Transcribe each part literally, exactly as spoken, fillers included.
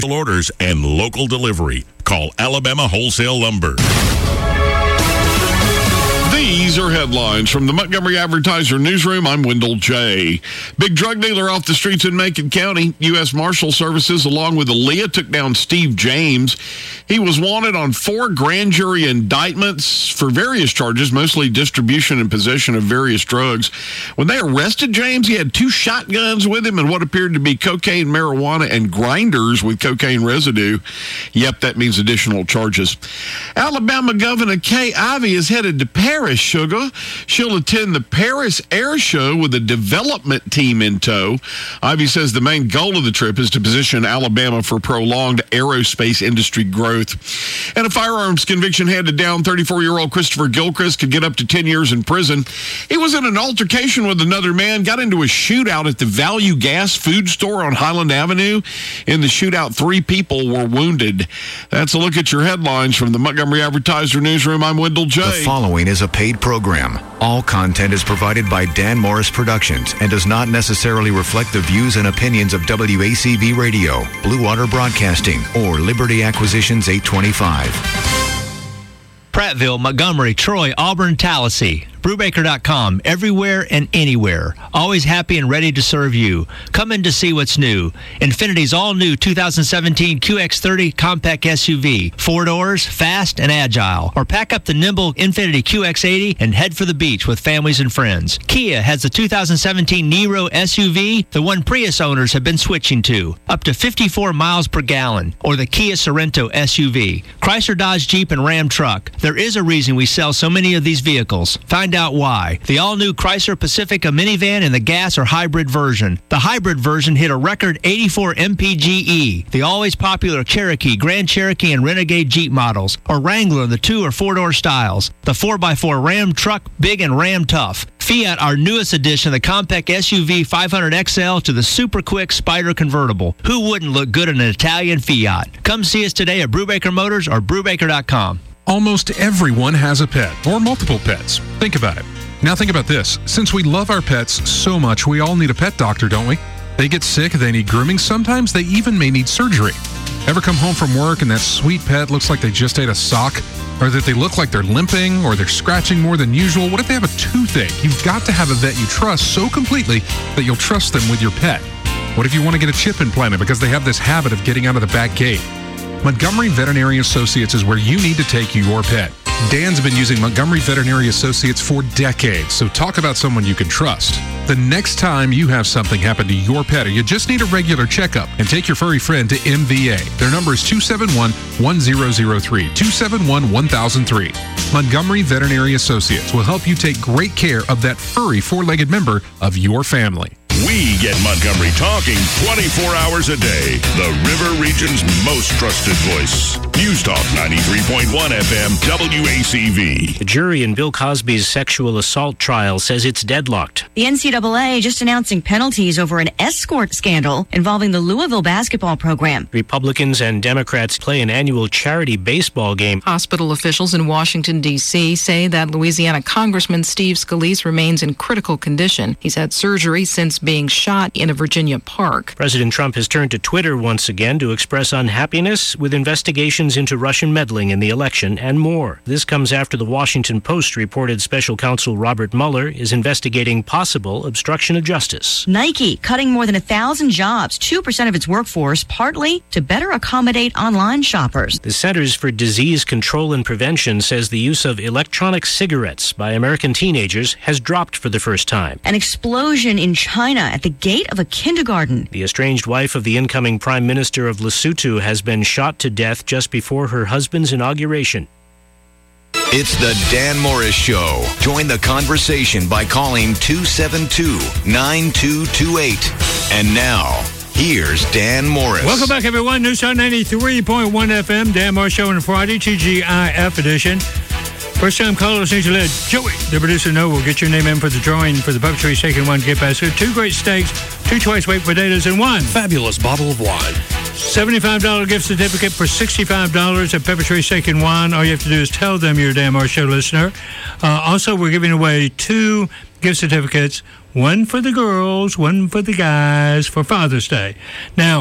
orders and local delivery. Call Alabama Wholesale Lumber. These are headlines from the Montgomery Advertiser newsroom. I'm Wendell J. Big drug dealer off the streets in Macon County. U S Marshal Services, along with Aaliyah, took down Steve James. He was wanted on four grand jury indictments for various charges, mostly distribution and possession of various drugs. When they arrested James, he had two shotguns with him and what appeared to be cocaine, marijuana, and grinders with cocaine residue. Yep, that means additional charges. Alabama Governor Kay Ivey is headed to Paris, Sugar. She'll attend the Paris Air Show with a development team in tow. Ivey says the main goal of the trip is to position Alabama for prolonged aerospace industry growth. And a firearms conviction handed down. thirty-four-year-old Christopher Gilchrist could get up to ten years in prison. He was in an altercation with another man, got into a shootout at the Value Gas food store on Highland Avenue. In the shootout, three people were wounded. That's a look at your headlines from the Montgomery Advertiser newsroom. I'm Wendell J. The following is a paid program. All content is provided by Dan Morris Productions and does not necessarily reflect the views and opinions of W A C V Radio, Blue Water Broadcasting, or Liberty Acquisitions eight twenty-five. Prattville, Montgomery, Troy, Auburn, Tallahassee. Brubaker dot com, everywhere and anywhere. Always happy and ready to serve you. Come in to see what's new. Infinity's all-new two thousand seventeen Q X thirty compact S U V. Four doors, fast and agile. Or pack up the nimble Infinity Q X eighty and head for the beach with families and friends. Kia has the two thousand seventeen Niro S U V, the one Prius owners have been switching to. Up to fifty-four miles per gallon. Or the Kia Sorento S U V. Chrysler, Dodge, Jeep, and Ram truck. There is a reason we sell so many of these vehicles. Find out why. The all-new Chrysler Pacifica minivan in the gas or hybrid version. The hybrid version hit a record eighty-four M P G E. The always popular Cherokee, Grand Cherokee, and Renegade Jeep models. Or Wrangler in the two or four-door styles. The four by four Ram truck, big and Ram tough. Fiat, our newest addition, the compact S U V five hundred X L to the super quick Spider convertible. Who wouldn't look good in an Italian Fiat? Come see us today at Brubaker Motors or Brubaker dot com. Almost everyone has a pet, or multiple pets. Think about it. Now think about this. Since we love our pets so much, we all need a pet doctor, don't we? They get sick, they need grooming, sometimes they even may need surgery. Ever come home from work and that sweet pet looks like they just ate a sock? Or that they look like they're limping, or they're scratching more than usual? What if they have a toothache? You've got to have a vet you trust so completely that you'll trust them with your pet. What if you want to get a chip implanted because they have this habit of getting out of the back gate? Montgomery Veterinary Associates is where you need to take your pet. Dan's been using Montgomery Veterinary Associates for decades, so talk about someone you can trust. The next time you have something happen to your pet or you just need a regular checkup, and take your furry friend to M V A. Their number is two seven one, one zero zero three, two seven one, one thousand three. Montgomery Veterinary Associates will help you take great care of that furry four-legged member of your family. We get Montgomery talking twenty-four hours a day. The River Region's most trusted voice. News Talk ninety-three point one F M W A C V. The jury in Bill Cosby's sexual assault trial says it's deadlocked. The N C double A just announcing penalties over an escort scandal involving the Louisville basketball program. Republicans and Democrats play an annual charity baseball game. Hospital officials in Washington, D C say that Louisiana Congressman Steve Scalise remains in critical condition. He's had surgery since being shot in a Virginia park. President Trump has turned to Twitter once again to express unhappiness with investigations into Russian meddling in the election and more. This comes after the Washington Post reported special counsel Robert Mueller is investigating possible obstruction of justice. Nike cutting more than a thousand jobs, two percent of its workforce, partly to better accommodate online shoppers. The Centers for Disease Control and Prevention says the use of electronic cigarettes by American teenagers has dropped for the first time. An explosion in China at the gate of a kindergarten. The estranged wife of the incoming Prime Minister of Lesotho has been shot to death just before her husband's inauguration. It's the Dan Morris Show. Join the conversation by calling two seven two, nine two two eight. And now, here's Dan Morris. Welcome back, everyone. News Talk ninety-three point one F M. Dan Morris Show on Friday, T G I F edition. First time callers need to let Joey, the producer, know. We'll get your name in for the drawing for the Puppetry Shaken One gift basket. Two great steaks, two twice weight potatoes, and one fabulous bottle of wine. seventy-five dollars gift certificate for sixty-five dollars at Puppetry Shaken One. All you have to do is tell them you're a Dan Morris Show listener. Uh, also, we're giving away two gift certificates, one for the girls, one for the guys, for Father's Day. Now,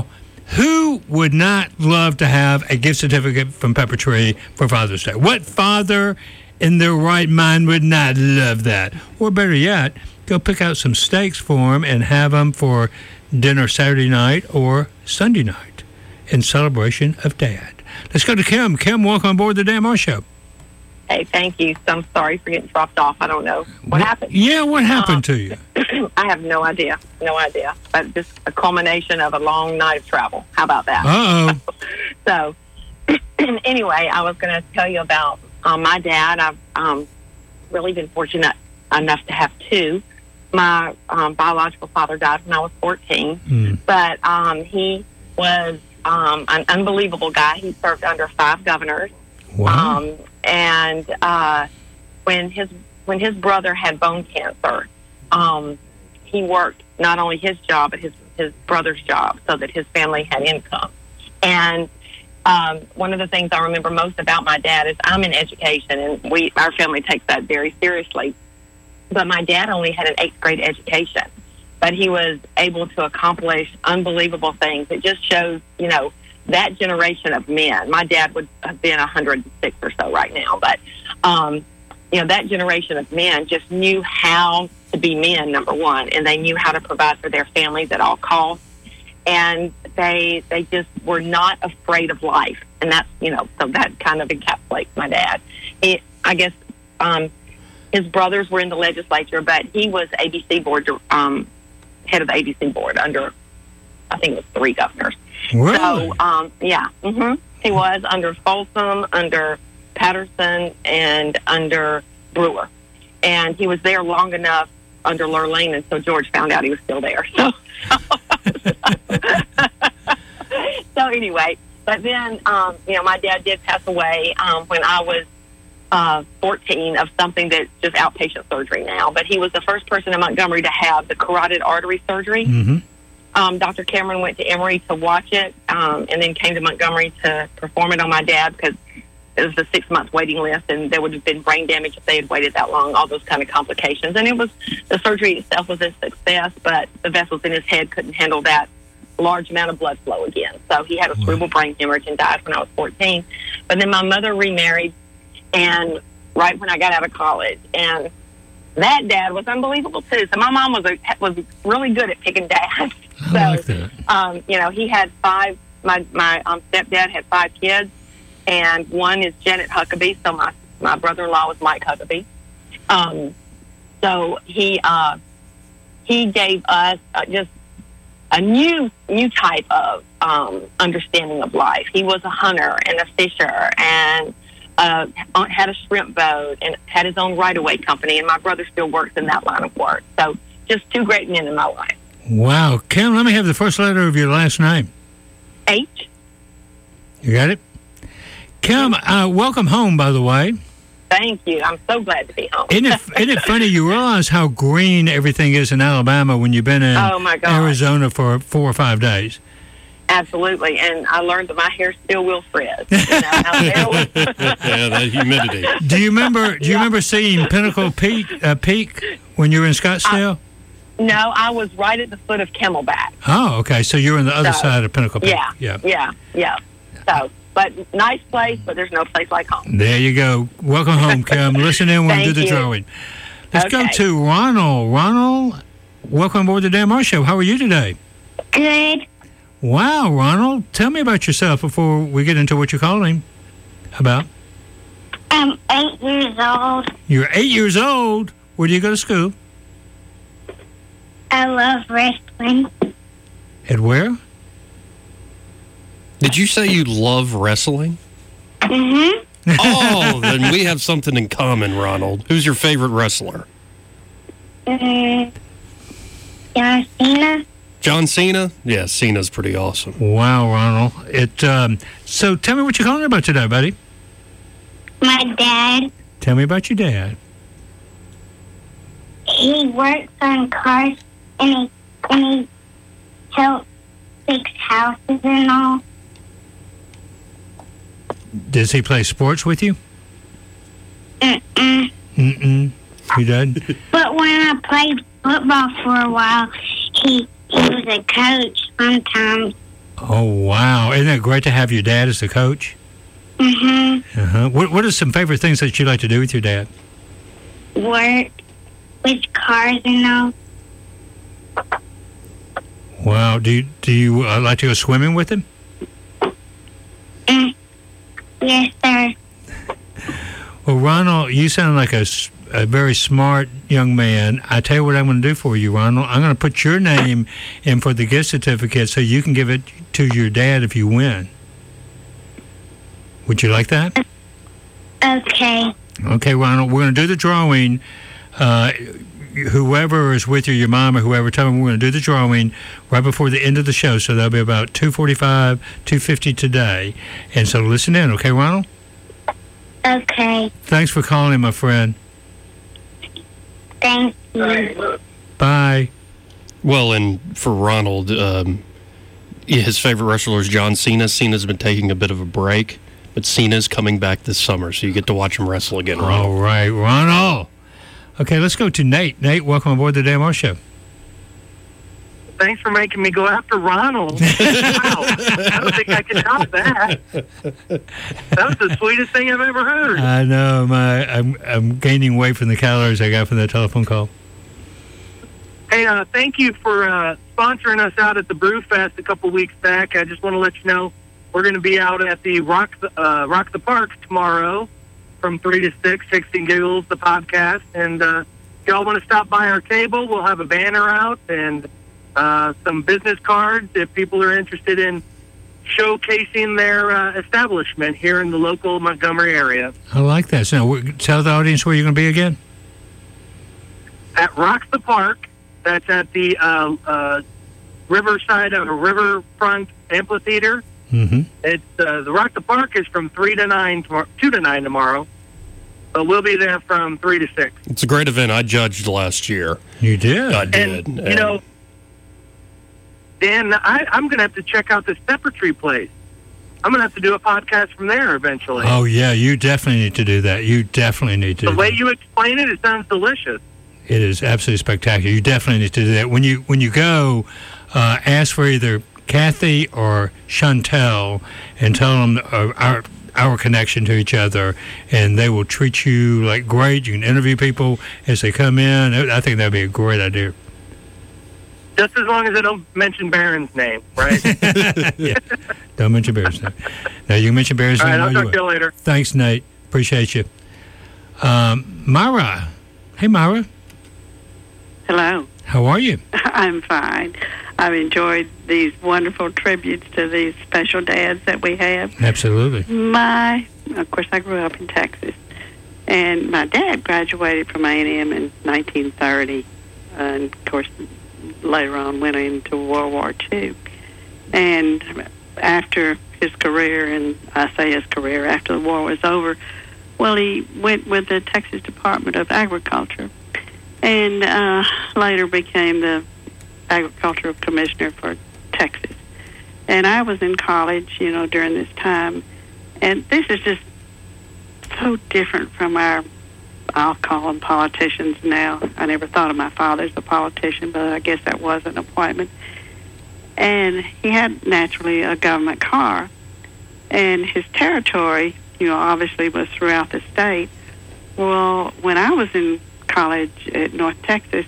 Who would not love to have a gift certificate from Pepper Tree for Father's Day? What father in their right mind would not love that? Or better yet, go pick out some steaks for them and have them for dinner Saturday night or Sunday night in celebration of Dad. Let's go to Kim. Kim, welcome on board the Dan Moore Show. Hey, thank you. So I'm sorry for getting dropped off. I don't know what, what happened. Yeah, what happened um, to you? I have no idea. No idea. But just a culmination of a long night of travel. How about that? Uh-oh. So, anyway, I was going to tell you about um, my dad. I've um, really been fortunate enough to have two. My um, biological father died when I was fourteen. Mm. But um, he was um, an unbelievable guy. He served under five governors. Wow. Um, and uh, when his when his brother had bone cancer, um, he worked not only his job but his his brother's job so that his family had income. And um, one of the things I remember most about my dad is I'm in education, and we our family takes that very seriously. But my dad only had an eighth grade education, but he was able to accomplish unbelievable things. It just shows, you know, that generation of men. My dad would have been one hundred six or so right now, but, um, you know, that generation of men just knew how to be men, number one, and they knew how to provide for their families at all costs, and they they just were not afraid of life, and that's, you know, so that kind of encapsulates my dad. It, I guess um, his brothers were in the legislature, but he was A B C board, um, head of the A B C board under, I think it was three governors. Really? So, um, yeah, mm-hmm. He was under Folsom, under Patterson, and under Brewer. And he was there long enough under Lurleen, and so George found out he was still there. So, so anyway, but then, um, you know, my dad did pass away um, when I was uh, fourteen of something that's just outpatient surgery now. But he was the first person in Montgomery to have the carotid artery surgery. Mm-hmm. Um, Doctor Cameron went to Emory to watch it, um, and then came to Montgomery to perform it on my dad because it was a six-month waiting list, and there would have been brain damage if they had waited that long, all those kind of complications. And it was, the surgery itself was a success, but the vessels in his head couldn't handle that large amount of blood flow again. So he had a cerebral brain hemorrhage and died when I was fourteen. But then my mother remarried, and right when I got out of college, and that dad was unbelievable too. So my mom was a, was really good at picking dads. I so, like that. Um, you know, he had five. My my um, stepdad had five kids, and one is Janet Huckabee. So my my brother-in-law was Mike Huckabee. Um, so he uh, he gave us uh, just a new new type of um, understanding of life. He was a hunter and a fisher, and Uh, had a shrimp boat and had his own right-of-way company, and my brother still works in that line of work. So just two great men in my life. Wow. Kim, let me have the first letter of your last name. H. You got it? Kim, uh, welcome home, by the way. Thank you. I'm so glad to be home. Isn't it, isn't it funny? You realize how green everything is in Alabama when you've been in oh my God. Arizona for four or five days. Absolutely, and I learned that my hair still will frizz. You know, how yeah, that humidity. Do you remember? Do you yeah. remember seeing Pinnacle Peak, uh, Peak when you were in Scottsdale? I, no, I was right at the foot of Camelback. Oh, okay. So you're on the other so, side of Pinnacle Peak. Yeah, yeah, yeah, yeah. So, but nice place, but there's no place like home. There you go. Welcome home, Kim. Listen in when we do the you. drawing. Let's okay. go to Ronald. Ronald, welcome aboard the Dan Moore Show. How are you today? Good. Wow, Ronald. Tell me about yourself before we get into what you're calling about. I'm eight years old. You're eight years old? Where do you go to school? I love wrestling. At where? Did you say you love wrestling? Mm-hmm. Oh, then we have something in common, Ronald. Who's your favorite wrestler? Mm, John Cena. John Cena? Yeah, Cena's pretty awesome. Wow, Ronald. It. Um, so tell me what you're calling about today, buddy. My dad. Tell me about your dad. He works on cars, and he, and he helps fix houses and all. Does he play sports with you? Mm-mm. Mm-mm. He doesn't? But when I played football for a while, he... He was a coach sometimes. Oh, wow. Isn't it great to have your dad as the coach? Mm-hmm. Uh-huh. What, what are some favorite things that you like to do with your dad? Work with cars and all. Wow. Do you, do you uh, like to go swimming with him? Mm. Yes, sir. Well, Ronald, you sound like a, s- a very smart young man. I tell you what I'm going to do for you, Ronald. I'm going to put your name in for the gift certificate so you can give it to your dad if you win. Would you like that? Okay. Okay, Ronald, we're going to do the drawing. Uh, whoever is with you, your mom or whoever, tell them we're going to do the drawing right before the end of the show. So that'll be about two forty-five, two fifty today. And so listen in, okay, Ronald? Okay. Thanks for calling in, my friend. Thank you. Bye. Well, and for Ronald, um, his favorite wrestler is John Cena. Cena's been taking a bit of a break, but Cena's coming back this summer, so you get to watch him wrestle again, Ronald. All right, Ronald. Okay, let's go to Nate. Nate, welcome aboard the Dan Moore Show. Thanks for making me go after Ronald. Wow. I don't think I can top that. That was the sweetest thing I've ever heard. I know. My, I'm, I'm gaining weight from the calories I got from that telephone call. Hey, uh, thank you for uh, sponsoring us out at the Brew Fest a couple weeks back. I just want to let you know we're going to be out at the Rock the, uh, Rock the Park tomorrow from three to six, Six and Giggles, the podcast. And uh, if y'all want to stop by our table, we'll have a banner out and uh, some business cards if people are interested in showcasing their uh, establishment here in the local Montgomery area. I like that. So now, tell the audience where you're going to be again. At Rock the Park, that's at the uh, uh, Riverside or Riverfront Amphitheater. Mm-hmm. It's uh, the Rock the Park is from three to nine, tomorrow, two to nine tomorrow. But we'll be there from three to six. It's a great event. I judged last year. You did. I did. And, you know, Dan, I, I'm going to have to check out this Pepper Tree place. I'm going to have to do a podcast from there eventually. Oh, yeah, you definitely need to do that. You definitely need to The do way that. you explain it, it sounds delicious. It is absolutely spectacular. You definitely need to do that. When you when you go, uh, ask for either Kathy or Chantel and tell them uh, our our connection to each other, and they will treat you like great. You can interview people as they come in. I think that'd be a great idea. Just as long as I don't mention Barron's name, right? Yeah. Don't mention Bear's name. Now, you can mention Bear's All name. right, I'll all talk to you want. later. Thanks, Nate. Appreciate you. Um, Myra. Hey, Myra. Hello. How are you? I'm fine. I've enjoyed these wonderful tributes to these special dads that we have. Absolutely. My, of course, I grew up in Texas, and my dad graduated from A and M in nineteen thirty, uh, and of course, later on went into World War Two. And after his career, and I say his career, after the war was over, well, he went with the Texas Department of Agriculture, and uh, later became the agricultural commissioner for Texas. And I was in college, you know, during this time, and this is just so different from our, I'll call them politicians now. I never thought of my father as a politician, but I guess that was an appointment. And he had, naturally, a government car, and his territory, you know, obviously was throughout the state. Well, when I was in college at North Texas,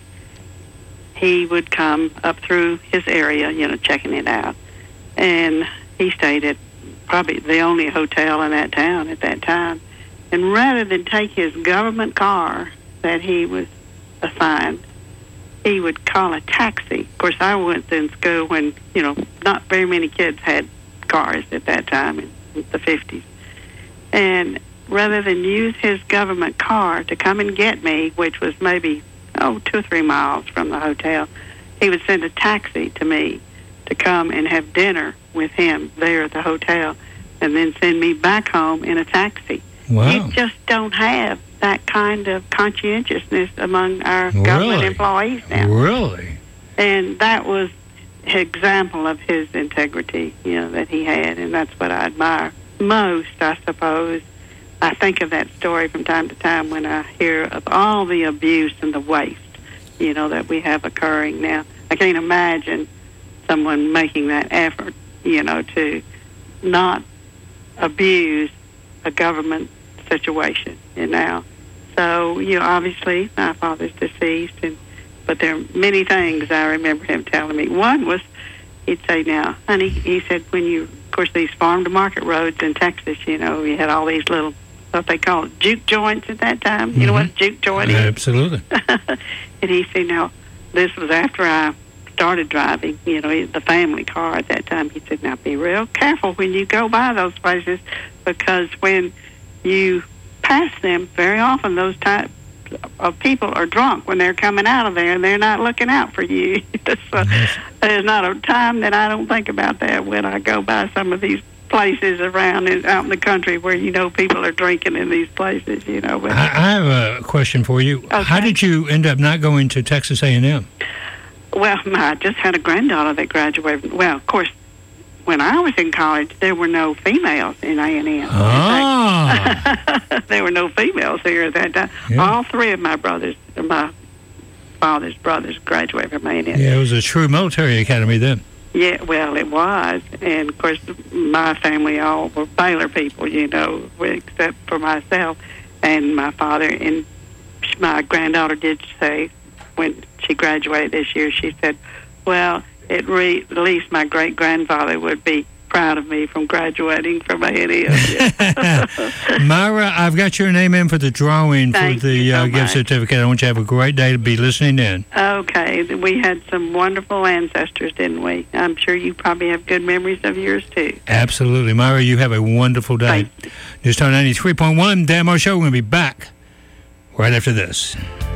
he would come up through his area, you know, checking it out. And he stayed at probably the only hotel in that town at that time. And rather than take his government car that he was assigned, he would call a taxi. Of course, I went in school when, you know, not very many kids had cars at that time in the fifties. And rather than use his government car to come and get me, which was maybe, oh, two or three miles from the hotel, he would send a taxi to me to come and have dinner with him there at the hotel, and then send me back home in a taxi. Wow. You just don't have that kind of conscientiousness among our Really? government employees now. Really? And that was an example of his integrity, you know, that he had, and that's what I admire most, I suppose. I think of that story from time to time when I hear of all the abuse and the waste, you know, that we have occurring now. I can't imagine someone making that effort you know, to not abuse a government situation. And now, so, you know, obviously my father's deceased, and but there are many things I remember him telling me. One was, he'd say, now, honey, he said, when you, of course, these farm-to-market roads in Texas, you know, you had all these little, what they call it, juke joints at that time. You mm-hmm. know what a juke joint is? Absolutely. And he said, now, this was after I started driving, you know, the family car at that time. He said, now, be real careful when you go by those places, because when you pass them, very often those types of people are drunk when they're coming out of there, and they're not looking out for you. So there's not a time that I don't think about that when I go by some of these places around in, out in the country where, you know, people are drinking in these places, you know. But, I, I have a question for you. Okay. How did you end up not going to Texas A and M? Well, I just had a granddaughter that graduated. Well, of course, when I was in college, there were no females in A and M. Oh. There were no females here at that time. Yeah. All three of my brothers, my father's brothers, graduated from A and M. Yeah, it was a true military academy then. Yeah, well, it was. And, of course, my family all were Baylor people, you know, except for myself and my father. And my granddaughter did say, when she graduated this year, she said, well, at, re- at least my great-grandfather would be proud of me from graduating from A and M. Myra, I've got your name in for the drawing Thank for the you so uh, gift much. certificate. I want you to have a great day to be listening in. Okay, we had some wonderful ancestors, didn't we? I'm sure you probably have good memories of yours, too. Absolutely. Myra, you have a wonderful day. News Talk ninety-three point one, Dan Moore Show. We're going to be back right after this.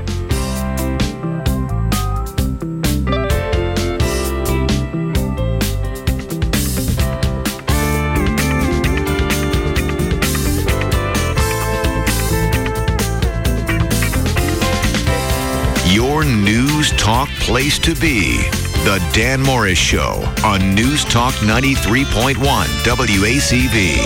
Your News Talk place to be. The Dan Morris Show on News Talk ninety-three point one W A C V.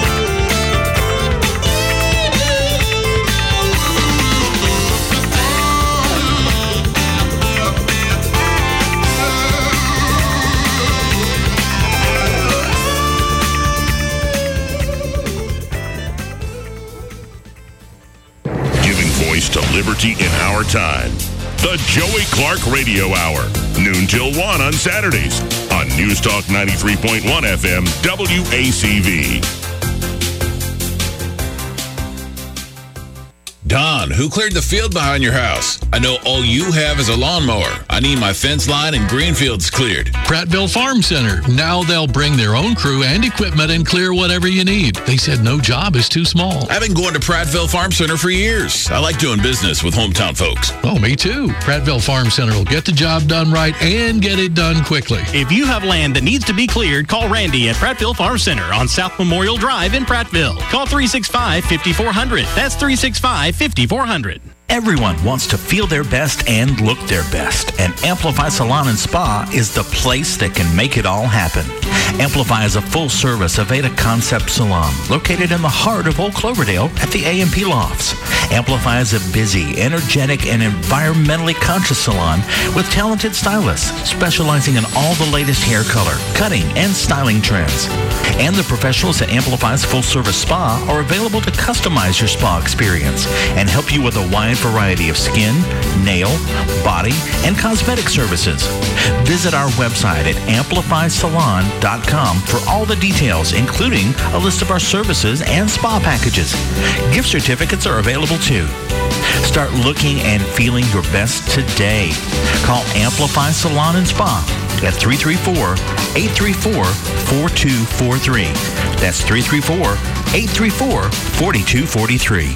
Giving voice to liberty in our time. The Joey Clark Radio Hour, noon till one on Saturdays on News Talk ninety-three point one F M W A C V. Don, who cleared the field behind your house? I know all you have is a lawnmower. I need my fence line and green fields cleared. Prattville Farm Center. Now they'll bring their own crew and equipment and clear whatever you need. They said no job is too small. I've been going to Prattville Farm Center for years. I like doing business with hometown folks. Oh, me too. Prattville Farm Center will get the job done right and get it done quickly. If you have land that needs to be cleared, call Randy at Prattville Farm Center on South Memorial Drive in Prattville. Call three six five, five four zero zero. That's three six five, five four zero zero. Everyone wants to feel their best and look their best, and Amplify Salon and Spa is the place that can make it all happen. Amplify is a full-service Aveda concept salon located in the heart of Old Cloverdale at the A and P Lofts. Amplify is a busy, energetic, and environmentally conscious salon with talented stylists specializing in all the latest hair color, cutting, and styling trends. And the professionals at Amplify's full-service spa are available to customize your spa experience and help you with a wide variety of skin, nail, body, and cosmetic services. Visit our website at amplify salon dot com for all the details, including a list of our services and spa packages. Gift certificates are available too. Start looking and feeling your best today. Call Amplify Salon and Spa at three three four, eight three four, four two four three. That's three three four, eight three four, four two four three.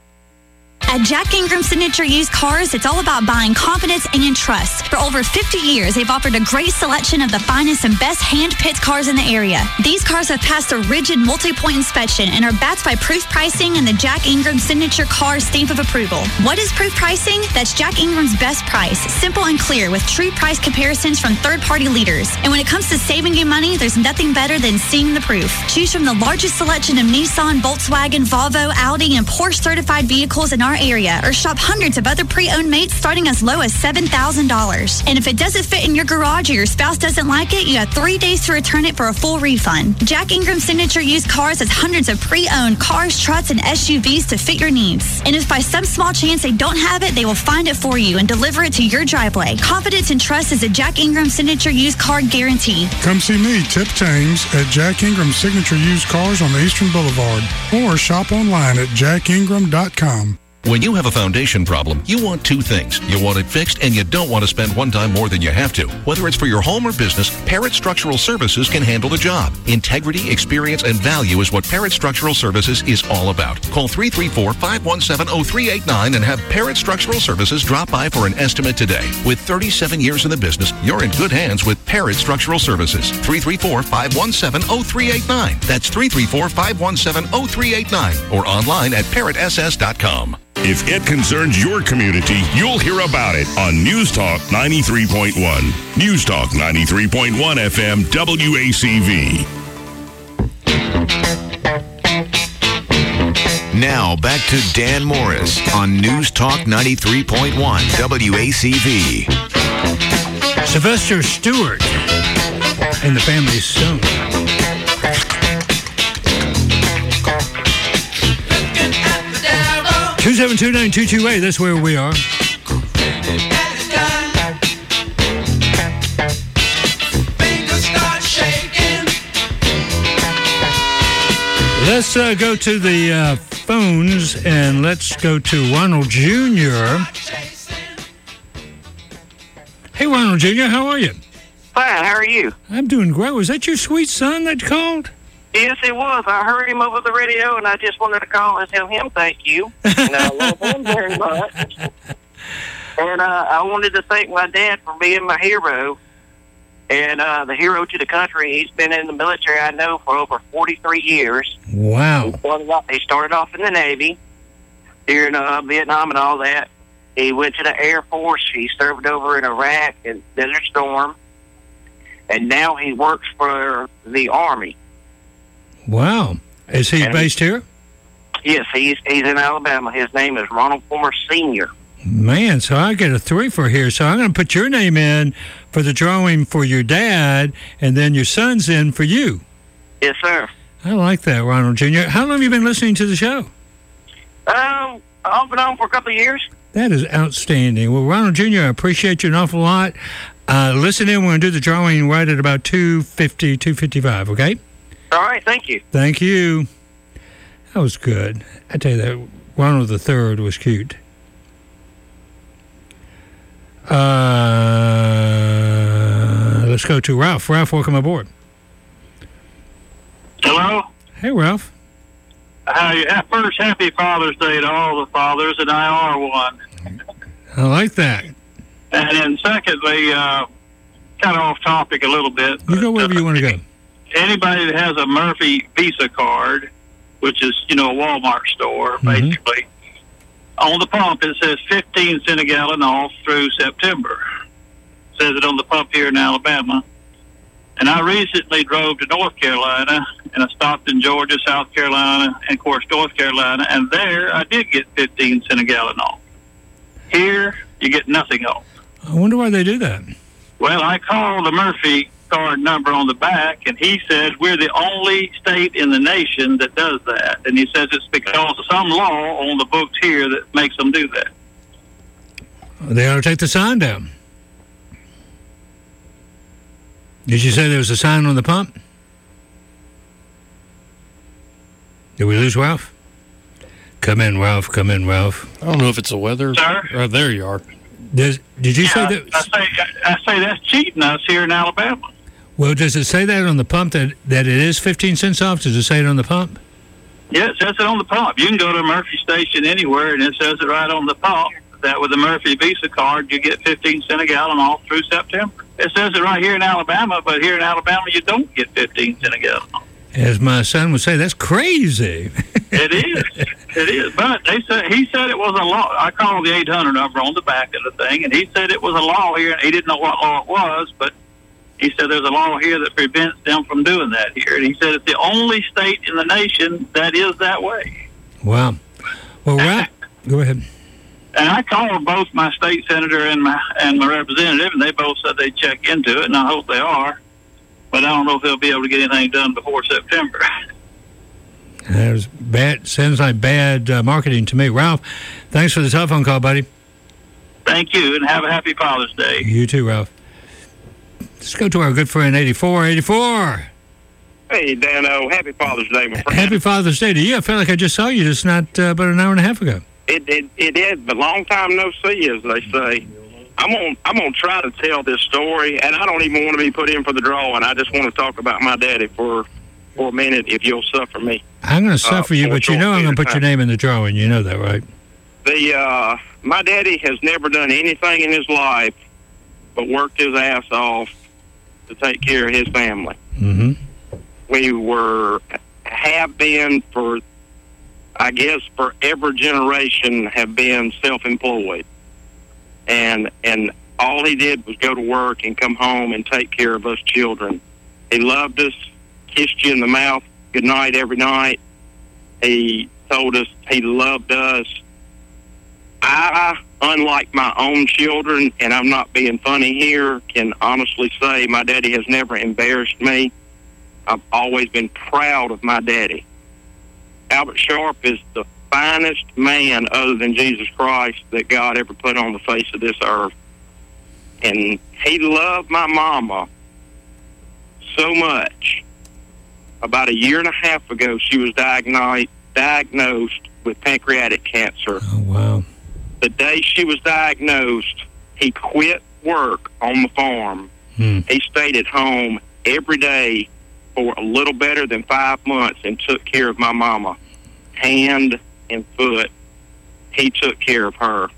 At Jack Ingram Signature Used Cars, it's all about buying confidence and trust. For over fifty years, they've offered a great selection of the finest and best hand-picked cars in the area. These cars have passed a rigid multi-point inspection and are backed by proof pricing and the Jack Ingram Signature Car stamp of approval. What is proof pricing? That's Jack Ingram's best price, simple and clear with true price comparisons from third-party leaders. And when it comes to saving you money, there's nothing better than seeing the proof. Choose from the largest selection of Nissan, Volkswagen, Volvo, Audi, and Porsche certified vehicles in our area, or shop hundreds of other pre-owned mates starting as low as seven thousand dollars. cars. And if it doesn't fit in your garage or your spouse doesn't like it, you have three days to return it for a full refund. Jack Ingram Signature Used Cars has hundreds of pre-owned cars, trucks, and S U Vs to fit your needs. And if by some small chance they don't have it, they will find it for you and deliver it to your driveway. Confidence and trust is a Jack Ingram Signature Used Car guarantee. Come see me, Tip James, at Jack Ingram Signature Used Cars on the Eastern Boulevard, or shop online at jack ingram dot com. When you have a foundation problem, you want two things. You want it fixed, and you don't want to spend one time more than you have to. Whether it's for your home or business, Parrott Structural Services can handle the job. Integrity, experience, and value is what Parrott Structural Services is all about. Call three three four, five one seven, zero three eight nine and have Parrott Structural Services drop by for an estimate today. With thirty-seven years in the business, you're in good hands with Parrott Structural Services. three three four, five one seven, zero three eight nine. That's three three four, five one seven, zero three eight nine or online at parrott s s dot com. If it concerns your community, you'll hear about it on News Talk ninety-three point one. News Talk ninety-three point one F M W A C V. Now back to Dan Morris on News Talk ninety-three point one W A C V. Sylvester Stewart and the Family Stone. two seven two, nine two two eight, that's where we are. Let's uh, go to the uh, phones, and let's go to Ronald Junior Hey, Ronald Junior, how are you? Fine, how are you? I'm doing great. Was that your sweet son that called? Yes, it was. I heard him over the radio, and I just wanted to call and tell him thank you. And I love him very much. And uh, I wanted to thank my dad for being my hero, and uh, the hero to the country. He's been in the military, I know, for over forty-three years. Wow. He started off, he started off in the Navy during uh, Vietnam and all that. He went to the Air Force. He served over in Iraq and Desert Storm. And now he works for the Army. Wow. Is he and based here? Yes, he's he's in Alabama. His name is Ronald Fulmer Senior Man, so I get a three for here. So I'm going to put your name in for the drawing for your dad, and then your son's in for you. Yes, sir. I like that, Ronald Junior How long have you been listening to the show? Um, I've been on for a couple of years. That is outstanding. Well, Ronald Junior, I appreciate you an awful lot. Uh, listen in. We're going to do the drawing right at about two fifty, two fifty-five, okay? All right, thank you. Thank you. That was good. I tell you that Ronald the Third was cute. Uh, let's go to Ralph. Ralph, welcome aboard. Hello. Hey, Ralph. Hi. Uh, first, happy Father's Day to all the fathers, and I are one. I like that. And then secondly, uh, kind of off topic a little bit. You go wherever uh, you want to go. Anybody that has a Murphy Visa card, which is, you know, a Walmart store, mm-hmm. basically, on the pump it says fifteen cents a gallon off through September. It says it on the pump here in Alabama. And I recently drove to North Carolina, and I stopped in Georgia, South Carolina, and, of course, North Carolina, and there I did get fifteen cents a gallon off. Here, you get nothing off. I wonder why they do that. Well, I called the Murphy card number on the back, and he said we're the only state in the nation that does that. And he says it's because of some law on the books here that makes them do that. They ought to take the sign down. Did you say there was a sign on the pump? Did we lose Ralph? Come in, Ralph. Come in, Ralph. I don't know if it's the weather. Sir? Right there you are. Does, did you yeah, say that? I say, I say that's cheating us here in Alabama. Well, does it say that on the pump that, that it is fifteen cents off? Does it say it on the pump? Yeah, it says it on the pump. You can go to a Murphy station anywhere, and it says it right on the pump that with a Murphy Visa card, you get fifteen cents a gallon off through September. It says it right here in Alabama, but here in Alabama, you don't get fifteen cents a gallon off. As my son would say, that's crazy. It is. It is. But they said he said it was a law. I called the eight hundred number on the back of the thing, and he said it was a law here. And he didn't know what law it was, but he said there's a law here that prevents them from doing that here. And he said it's the only state in the nation that is that way. Wow. Well, Ralph, go ahead. And I called both my state senator and my and my representative, and they both said they'd check into it, and I hope they are. But I don't know if they'll be able to get anything done before September. That was bad. Sounds like bad uh, marketing to me. Ralph, thanks for the telephone call, buddy. Thank you, and have a happy Father's Day. You too, Ralph. Let's go to our good friend eighty-four. eighty-four. Hey, Dano. Happy Father's Day, my friend. Happy Father's Day to you. I feel like I just saw you just not uh, about an hour and a half ago. It, it, it is, but long time no see, as they say. I'm gonna I'm gonna try to tell this story, and I don't even want to be put in for the drawing. I just want to talk about my daddy for for a minute, if you'll suffer me. I'm going to suffer uh, you, but you know I'm going to put your name in the drawing. You know that, right? The uh, my daddy has never done anything in his life but worked his ass off to take care of his family. Mm-hmm. We were have been for, I guess, for every generation have been self-employed. And and all he did was go to work and come home and take care of us children. He loved us, kissed you in the mouth good night every night. He told us he loved us. I, unlike my own children, and I'm not being funny here, can honestly say my daddy has never embarrassed me. I've always been proud of my daddy. Albert Sharp is the finest man other than Jesus Christ that God ever put on the face of this earth. And he loved my mama so much. About a year and a half ago, she was diagnosed diagnosed with pancreatic cancer. Oh, wow. The day she was diagnosed, he quit work on the farm. Hmm. He stayed at home every day for a little better than five months and took care of my mama, hand and foot. He took care of her.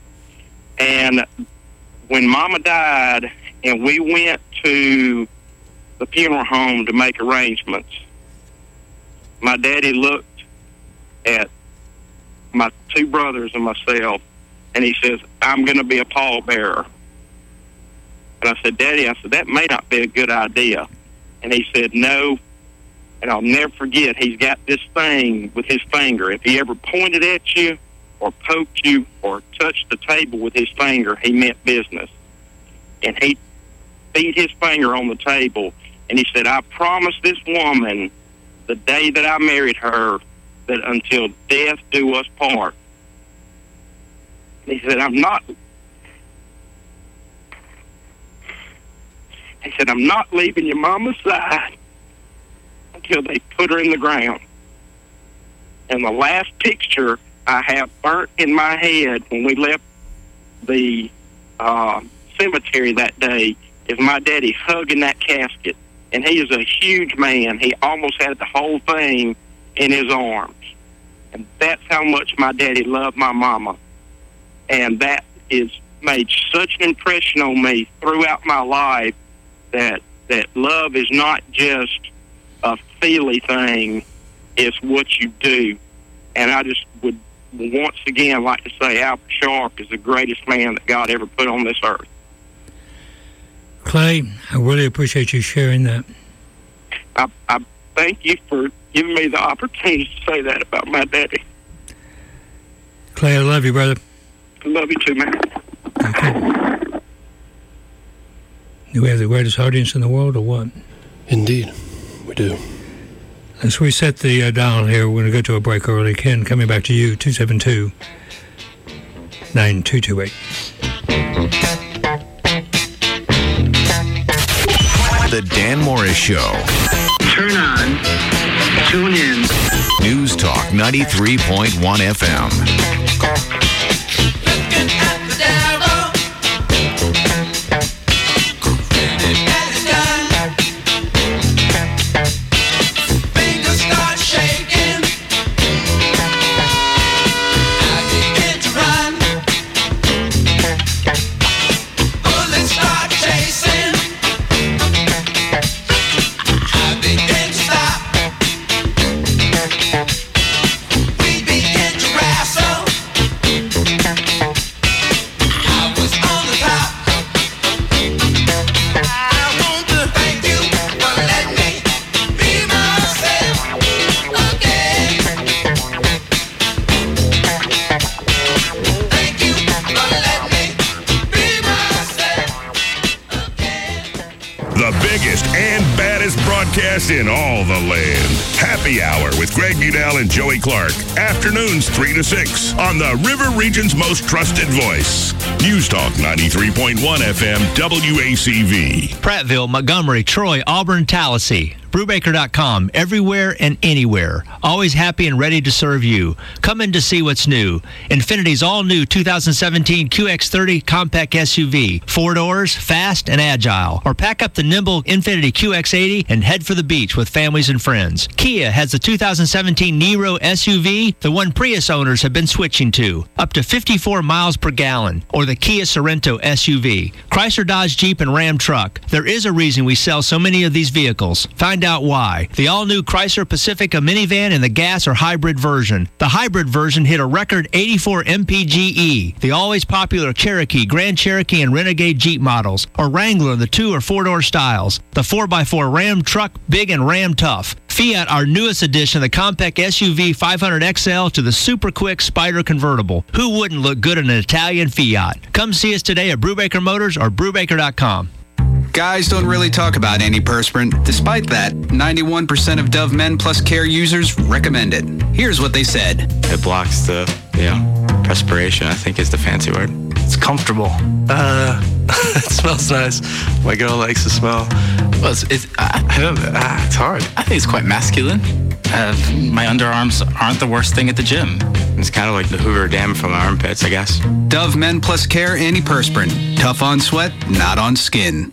And when Mama died and we went to the funeral home to make arrangements, my daddy looked at my two brothers and myself, and he says, I'm going to be a pallbearer. And I said, Daddy, I said, that may not be a good idea. And he said, no. And I'll never forget, he's got this thing with his finger. If he ever pointed at you or poked you or touched the table with his finger, he meant business. And he beat his finger on the table, and he said, I promised this woman the day that I married her that until death do us part. And he said, I'm not... He said, I'm not leaving your mama's side until they put her in the ground. And the last picture I have burnt in my head when we left the uh, cemetery that day is my daddy hugging that casket. And he is a huge man. He almost had the whole thing in his arms. And that's how much my daddy loved my mama. And that is made such an impression on me throughout my life that that love is not just a feely thing, it's what you do. And I just would once again like to say Albert Sharp is the greatest man that God ever put on this earth. Clay, I really appreciate you sharing that. I, I thank you for giving me the opportunity to say that about my daddy. Clay, I love you, brother. I love you too, man. Okay. Do we have the greatest audience in the world, or what? Indeed, we do. As we set the uh, dial here, we're going to go to a break early. Ken, coming back to you, two seven two, nine two two eight. The Dan Morris Show. Turn on, tune in. News Talk ninety-three point one F M. Looking at the devil. Fingers start shaking. I begin to run. Bullets start chasing. I begin to stop. We begin to wrestle. in all the land. Happy Hour with Greg Budell and Joey Clark. Afternoons three to six on the River Region's most trusted voice. News Talk ninety-three point one F M W A C V. Prattville, Montgomery, Troy, Auburn, Tallahassee. Brubaker dot com, everywhere and anywhere. Always happy and ready to serve you. Come in to see what's new. Infinity's all-new two thousand seventeen Q X thirty compact S U V. Four doors, fast and agile. Or pack up the nimble Infinity Q X eighty and head for the beach with families and friends. Kia has the two thousand seventeen Niro S U V, the one Prius owners have been switching to. Up to fifty-four miles per gallon. Or the Kia Sorento S U V. Chrysler, Dodge, Jeep, and Ram truck. There is a reason we sell so many of these vehicles. Find out why. The all-new Chrysler Pacifica minivan in the gas or hybrid version. The hybrid version hit a record eighty-four M P G E. The always popular Cherokee, Grand Cherokee, and Renegade Jeep models. Or Wrangler in the two or four-door styles. The four by four Ram truck, big and Ram tough. Fiat, our newest addition, the compact S U V five hundred X L to the super quick Spider convertible. Who wouldn't look good in an Italian Fiat? Come see us today at Brubaker Motors or Brubaker dot com. Guys don't really talk about antiperspirant. Despite that, ninety-one percent of Dove Men Plus Care users recommend it. Here's what they said. It blocks the, you know, perspiration, I think is the fancy word. It's comfortable. Uh, it smells nice. My girl likes the smell. Well, it's, it's I, I don't know. Ah, it's hard. I think it's quite masculine. Uh, my underarms aren't the worst thing at the gym. It's kind of like the Hoover Dam from my armpits, I guess. Dove Men Plus Care antiperspirant. Tough on sweat, not on skin.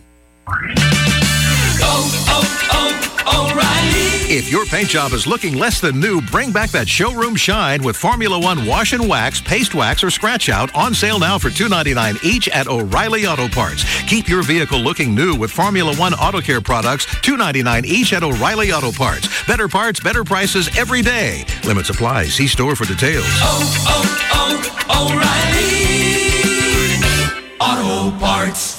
Oh, oh, oh, O'Reilly. If your paint job is looking less than new, bring back that showroom shine with Formula One Wash and Wax, Paste Wax, or Scratch Out on sale now for two dollars and ninety-nine cents each at O'Reilly Auto Parts. Keep your vehicle looking new with Formula One Auto Care products, two dollars and ninety-nine cents each at O'Reilly Auto Parts. Better parts, better prices every day. Limits apply. See store for details. Oh, oh, oh, O'Reilly Auto Parts.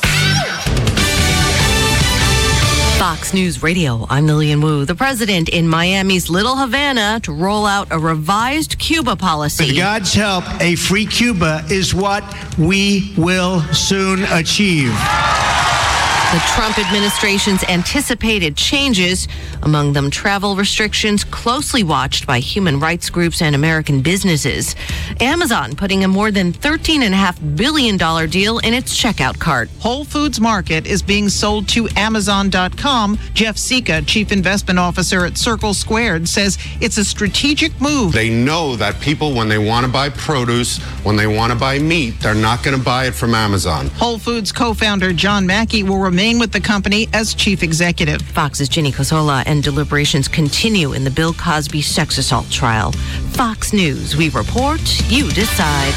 Fox News Radio, I'm Lillian Wu. The president in Miami's Little Havana to roll out a revised Cuba policy. With God's help, a free Cuba is what we will soon achieve. The Trump administration's anticipated changes, among them travel restrictions closely watched by human rights groups and American businesses. Amazon putting a more than thirteen point five billion dollars deal in its checkout cart. Whole Foods Market is being sold to Amazon dot com. Jeff Sika, Chief Investment Officer at Circle Squared, says it's a strategic move. They know that people, when they want to buy produce, when they want to buy meat, they're not going to buy it from Amazon. Whole Foods co-founder John Mackey will remain with the company as chief executive. Fox's Ginny Cosola, and deliberations continue in the Bill Cosby sex assault trial. Fox News, we report, you decide.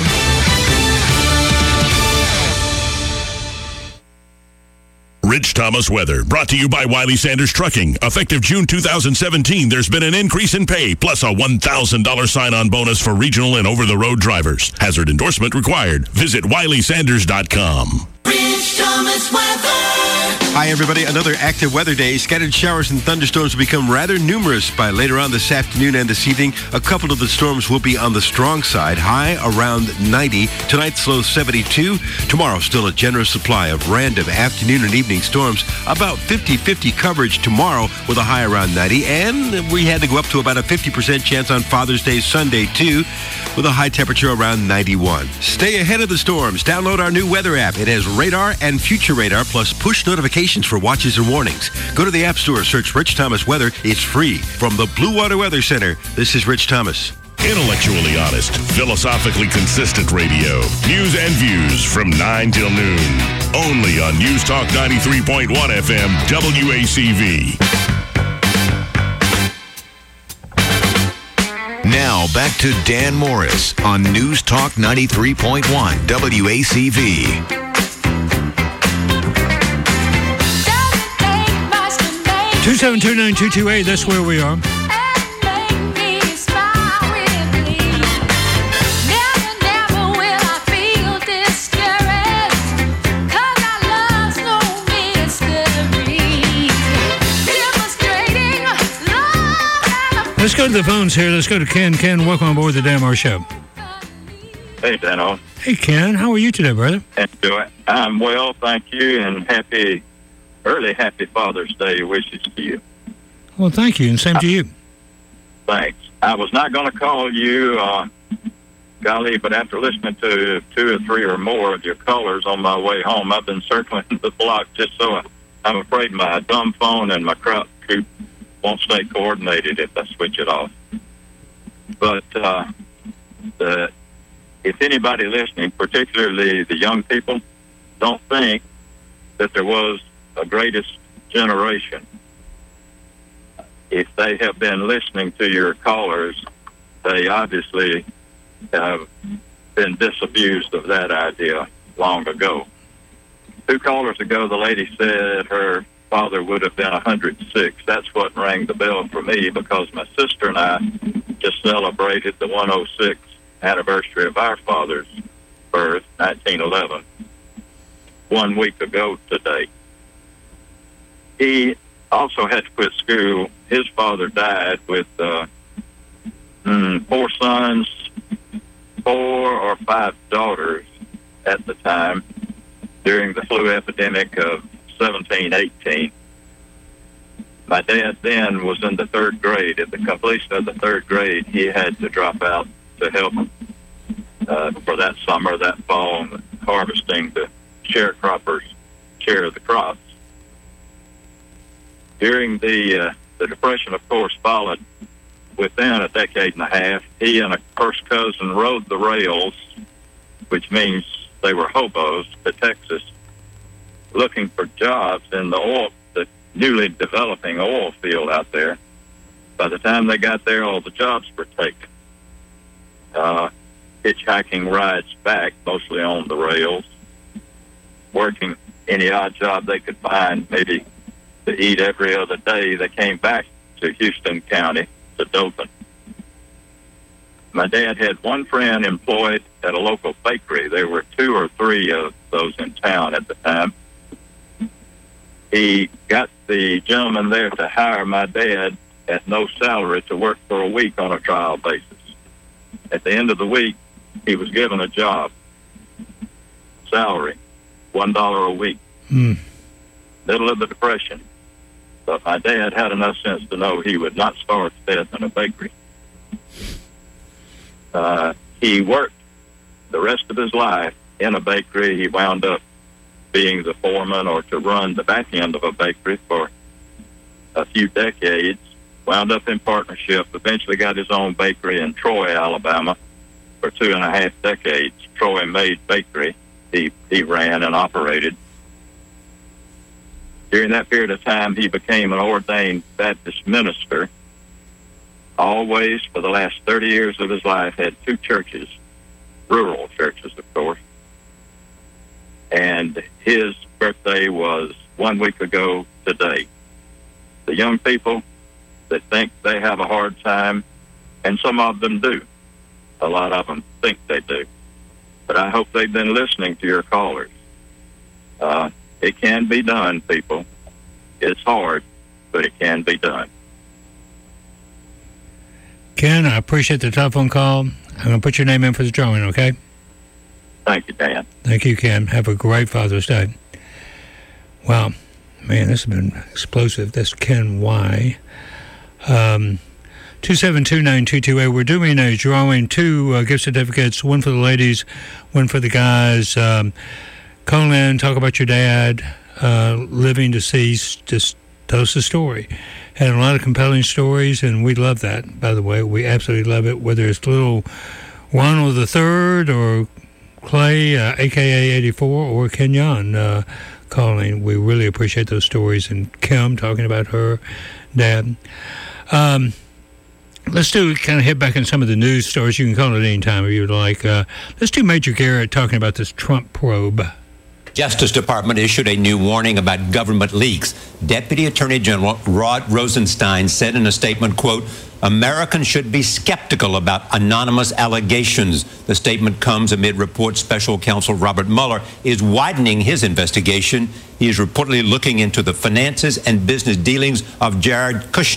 Rich Thomas weather, brought to you by Wiley Sanders Trucking. Effective June two thousand seventeen, there's been an increase in pay, plus a one thousand dollars sign-on bonus for regional and over-the-road drivers. Hazard endorsement required. Visit Wiley Sanders dot com. Rich Thomas weather. Hi, everybody. Another active weather day. Scattered showers and thunderstorms will become rather numerous by later on this afternoon and this evening. A couple of the storms will be on the strong side, high around ninety. Tonight's low seventy-two. Tomorrow, still a generous supply of random afternoon and evening storms. About fifty-fifty coverage tomorrow with a high around ninety. And we had to go up to about a fifty percent chance on Father's Day Sunday, too, with a high temperature around ninety-one. Stay ahead of the storms. Download our new weather app. It has radar and future radar, plus push notifications for watches and warnings. Go to the App Store, search Rich Thomas Weather. It's free. From the Blue Water Weather Center, this is Rich Thomas. Intellectually honest, philosophically consistent radio. News and views from nine till noon. Only on News Talk ninety-three point one F M W A C V. Now back to Dan Morris on News Talk ninety-three point one W A C V. two seven two nine two two eight, that's where we are. Let's go to the phones here. Let's go to Ken. Ken, welcome aboard the Dan Morris Show. Hey, Dano. Hey, Ken. How are you today, brother? I'm well, thank you, and happy, early happy Father's Day wishes to you. Well, thank you, and same to you. Thanks. I was not going to call you, uh, golly, but after listening to two or three or more of your callers on my way home, I've been circling the block just so I, I'm afraid my dumb phone and my crop coop won't stay coordinated if I switch it off. But uh, the, if anybody listening, particularly the young people, don't think that there was a greatest generation, if they have been listening to your callers, they obviously have been disabused of that idea long ago. Two callers ago, the lady said her father would have been one hundred six. That's what rang the bell for me, because my sister and I just celebrated the one hundred sixth anniversary of our father's birth, nineteen eleven, one week ago today. He also had to quit school. His father died with uh, mm, four sons, four or five daughters at the time during the flu epidemic of seventeen eighteen. My dad then was in the third grade. At the completion of the third grade, he had to drop out to help uh, for that summer, that fall, harvesting the sharecroppers' share of the crops. During the uh, the Depression, of course, followed within a decade and a half. He and a first cousin rode the rails, which means they were hobos, to Texas, looking for jobs in the oil, the newly developing oil field out there. By the time they got there, all the jobs were taken. Uh, hitchhiking rides back, mostly on the rails, working any odd job they could find, maybe to eat every other day. They came back to Houston County, to Dothan. My dad had one friend employed at a local bakery. There were two or three of those in town at the time. He got the gentleman there to hire my dad at no salary to work for a week on a trial basis. At the end of the week, he was given a job, salary, one dollar a week. Mm. Middle of the Depression. But my dad had enough sense to know he would not starve to death in a bakery. Uh, he worked the rest of his life in a bakery. He wound up being the foreman or to run the back end of a bakery for a few decades. Wound up in partnership, eventually got his own bakery in Troy, Alabama, for two and a half decades. Troy Made Bakery he, he ran and operated. During that period of time, he became an ordained Baptist minister. Always, for the last thirty years of his life, had two churches, rural churches, of course. And his birthday was one week ago today. The young people that think they have a hard time, and some of them do. A lot of them think they do. But I hope they've been listening to your callers. Uh, it can be done, people. It's hard, but it can be done. Ken, I appreciate the telephone call. I'm going to put your name in for the drawing, okay? Thank you, Dan. Thank you, Ken. Have a great Father's Day. Wow. Man, this has been explosive. That's Ken Y. Um, two seven two nine two two eight. We're doing a drawing, two uh, gift certificates, one for the ladies, one for the guys. Um, call in, talk about your dad, uh, living, deceased, just tell us the story. Had a lot of compelling stories, and we love that, by the way. We absolutely love it, whether it's little Ronald the Third or Clay, uh, a k a eighty-four, or Kenyon uh, calling. We really appreciate those stories, and Kim talking about her dad. Um, let's do kind of hit back on some of the news stories. You can call it any time if you'd like. Uh, let's do Major Garrett talking about this Trump probe. Justice Department issued a new warning about government leaks. Deputy Attorney General Rod Rosenstein said in a statement, quote, Americans should be skeptical about anonymous allegations. The statement comes amid reports Special Counsel Robert Mueller is widening his investigation. He is reportedly looking into the finances and business dealings of Jared Kushner,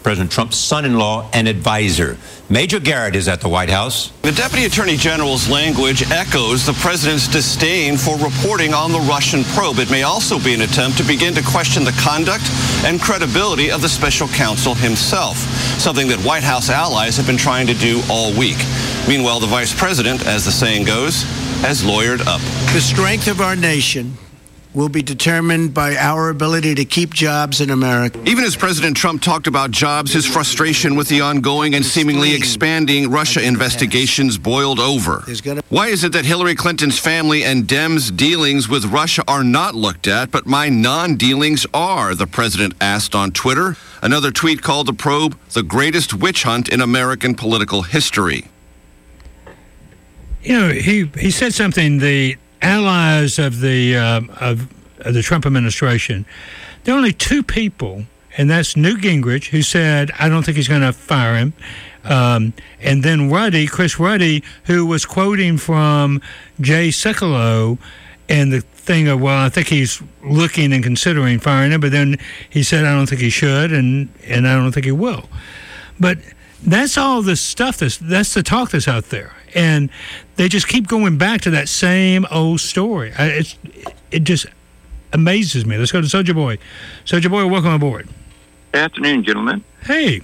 President Trump's son-in-law and advisor. Major Garrett is at the White House. The Deputy Attorney General's language echoes the president's disdain for reporting on the Russian probe. It may also be an attempt to begin to question the conduct and credibility of the special counsel himself, something that White House allies have been trying to do all week. Meanwhile, the vice president, as the saying goes, has lawyered up. The strength of our nation will be determined by our ability to keep jobs in America. Even as President Trump talked about jobs, his frustration with the ongoing and seemingly expanding Russia investigations boiled over. Why is it that Hillary Clinton's family and Dems' dealings with Russia are not looked at, but my non-dealings are? The president asked on Twitter. Another tweet called the probe the greatest witch hunt in American political history. You know, he, he said something, the allies of the um, of, of the Trump administration, there are only two people, and that's Newt Gingrich, who said, I don't think he's going to fire him, um, and then Ruddy, Chris Ruddy, who was quoting from Jay Sekulow and the thing of, well, I think he's looking and considering firing him, but then he said, I don't think he should, and, and I don't think he will. But that's all the stuff, that's, that's the talk that's out there. And they just keep going back to that same old story. I, it's, it just amazes me. Let's go to Soulja Boy. Soulja Boy, welcome aboard. Good afternoon, gentlemen. Hey.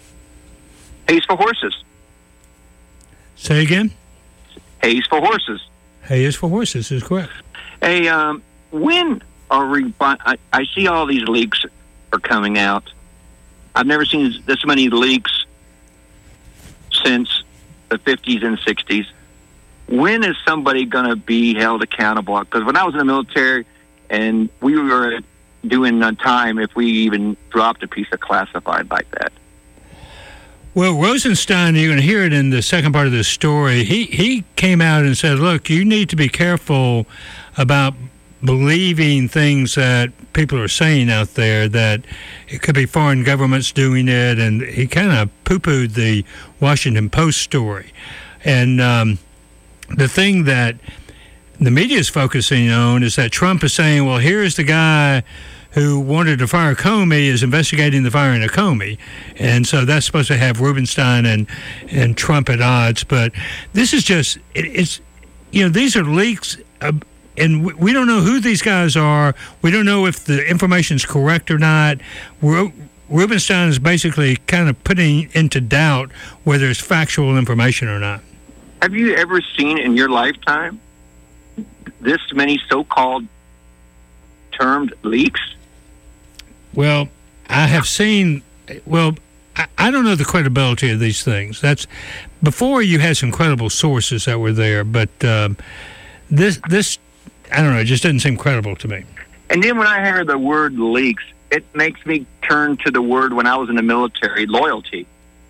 Hayes for horses. Say again? Hayes for horses. Hayes for horses is correct. Hey, um, when are we... I, I see all these leaks are coming out. I've never seen this many leaks since the fifties and sixties. When is somebody going to be held accountable? Because when I was in the military and we were doing a time if we even dropped a piece of classified like that. Well, Rosenstein, you're going to hear it in the second part of this story. He he came out and said, look, you need to be careful about believing things that people are saying out there, that it could be foreign governments doing it, and he kind of poo-pooed the Washington Post story. And um, the thing that the media is focusing on is that Trump is saying, well, here's the guy who wanted to fire Comey is investigating the firing of Comey. And so that's supposed to have Rubenstein and, and Trump at odds. But this is just, it, it's, you know, these are leaks of, and we don't know who these guys are. We don't know if the information's correct or not. Rubenstein is basically kind of putting into doubt whether it's factual information or not. Have you ever seen in your lifetime this many so-called termed leaks? Well, I have seen, well, I, I don't know the credibility of these things. That's before you had some credible sources that were there, but um, this this I don't know, it just didn't seem credible to me. And then when I hear the word leaks, it makes me turn to the word when I was in the military, loyalty.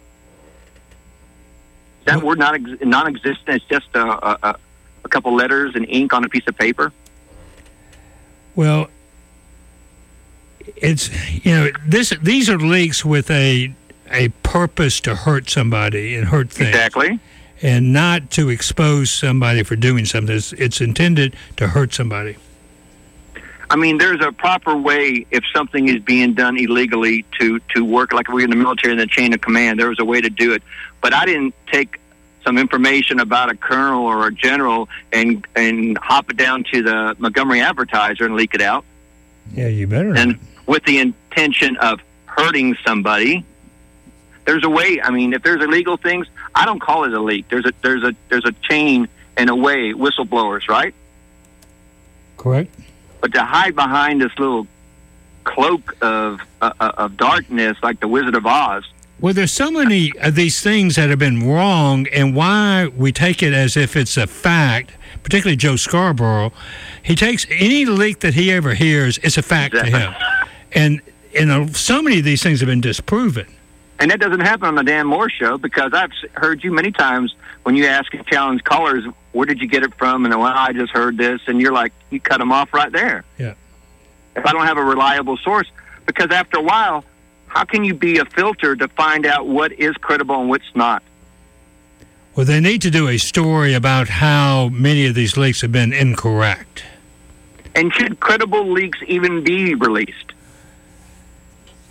That what? word not ex- non-existent, it's just a, a, a couple letters and ink on a piece of paper. Well, it's, you know, this these are leaks with a a purpose to hurt somebody and hurt things. Exactly. And not to expose somebody for doing something. It's, it's intended to hurt somebody. I mean, there's a proper way if something is being done illegally to, to work, like we're in the military in the chain of command. There was a way to do it. But I didn't take some information about a colonel or a general and and hop it down to the Montgomery Advertiser and leak it out. Yeah, you better not. And with the intention of hurting somebody. There's a way. I mean, if there's illegal things, I don't call it a leak. There's a there's a there's a chain and a way, whistleblowers, right? Correct. But to hide behind this little cloak of uh, of darkness, like the Wizard of Oz. Well, there's so many of these things that have been wrong, and why we take it as if it's a fact. Particularly Joe Scarborough, he takes any leak that he ever hears, it's a fact exactly. to him, and and uh, so many of these things have been disproven. And that doesn't happen on the Dan Moore Show, because I've heard you many times when you ask and challenge callers, where did you get it from? And, well, I just heard this. And you're like, you cut them off right there. Yeah. If I don't have a reliable source, because after a while, how can you be a filter to find out what is credible and what's not? Well, they need to do a story about how many of these leaks have been incorrect. And should credible leaks even be released?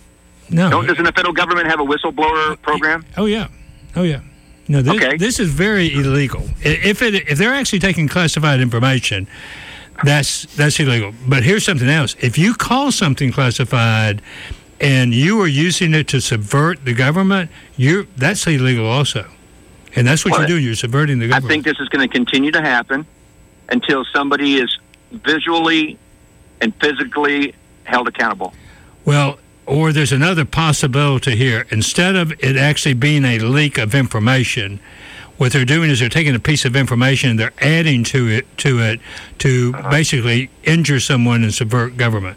No. Don't, doesn't the federal government have a whistleblower program? Oh, yeah. Oh, yeah. No, this, Okay. this is very illegal. I- If it if they're actually taking classified information, that's that's illegal. But here's something else. If you call something classified and you are using it to subvert the government, you that's illegal also. And that's what Well, you're doing. You're subverting the I government. think this is going to continue to happen until somebody is visually and physically held accountable. Well, or there's another possibility here. Instead of it actually being a leak of information, what they're doing is they're taking a piece of information and they're adding to it to it to Uh-huh. basically injure someone and subvert government.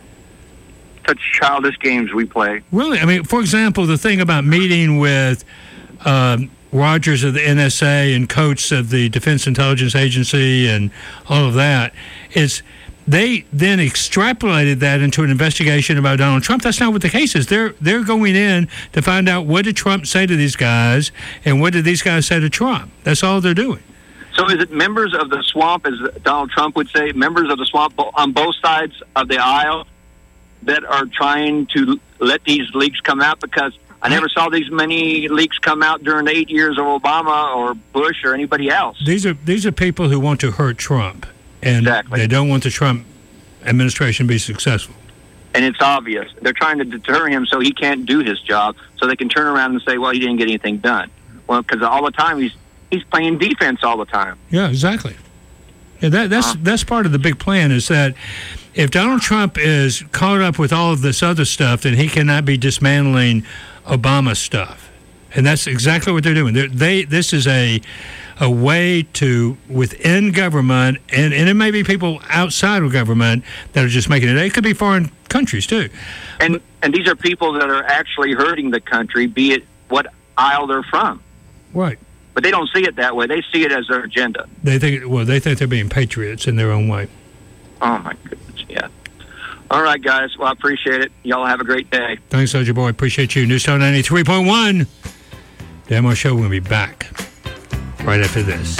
Such childish games we play. Really, I mean, for example, the thing about meeting with um, Rogers of the N S A and Coates of the Defense Intelligence Agency and all of that is they then extrapolated that into an investigation about Donald Trump. That's not what the case is. They're they're going in to find out what did Trump say to these guys and what did these guys say to Trump. That's all they're doing. So is it members of the swamp, as Donald Trump would say, members of the swamp on both sides of the aisle that are trying to let these leaks come out? Because I never saw these many leaks come out during the eight years of Obama or Bush or anybody else. These are these are people who want to hurt Trump, and they don't want the Trump administration to be successful. And it's obvious. They're trying to deter him so he can't do his job, so they can turn around and say, well, he didn't get anything done. Well, because all the time he's he's playing defense all the time. Yeah, exactly. Yeah, that, that's that's part of the big plan is that if Donald Trump is caught up with all of this other stuff, then he cannot be dismantling Obama stuff, and that's exactly what they're doing. They're, they this is a a way to within government, and, and it may be people outside of government that are just making it. It could be foreign countries too. And and these are people that are actually hurting the country, be it what aisle they're from. Right. But they don't see it that way. They see it as their agenda. They think well, they think they're being patriots in their own way. Oh my goodness, yeah. All right, guys. Well, I appreciate it. Y'all have a great day. Thanks, Soldier Boy. Appreciate you. News Talk ninety-three point one. Dan Morris Show. We'll be back right after this.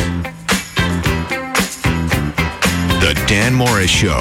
The Dan Morris Show.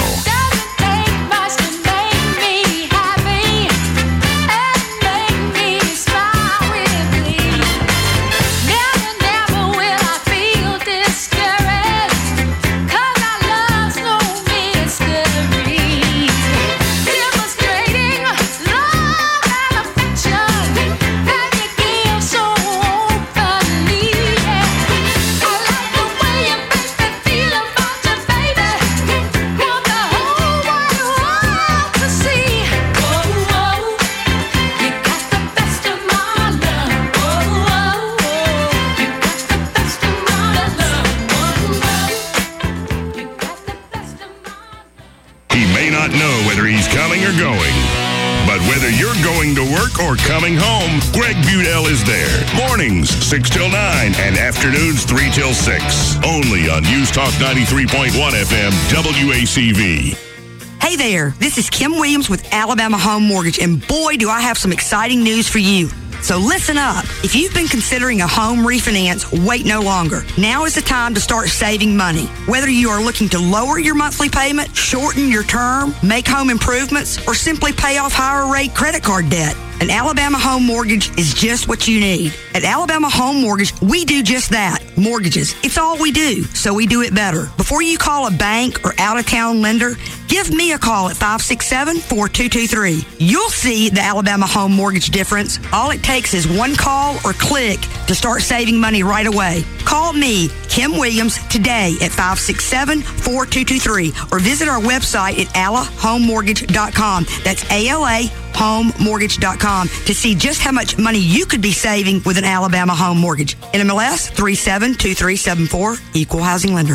Or coming home, Greg Budell is there. Mornings, six till nine, and afternoons, three till six. Only on News Talk ninety-three point one F M, W A C V. Hey there, this is Kim Williams with Alabama Home Mortgage, and boy, do I have some exciting news for you. So listen up. If you've been considering a home refinance, wait no longer. Now is the time to start saving money. Whether you are looking to lower your monthly payment, shorten your term, make home improvements, or simply pay off higher rate credit card debt, an Alabama Home Mortgage is just what you need. At Alabama Home Mortgage, we do just that. Mortgages. It's all we do, so we do it better. Before you call a bank or out-of-town lender, give me a call at five six seven, four two two three. You'll see the Alabama Home Mortgage difference. All it takes is one call or click to start saving money right away. Call me, Kim Williams, today at five six seven, four two two three or visit our website at ala home mortgage dot com. That's A L A home mortgage dot com to see just how much money you could be saving with an Alabama Home Mortgage. N M L S three seven two three seven four, Equal Housing Lender.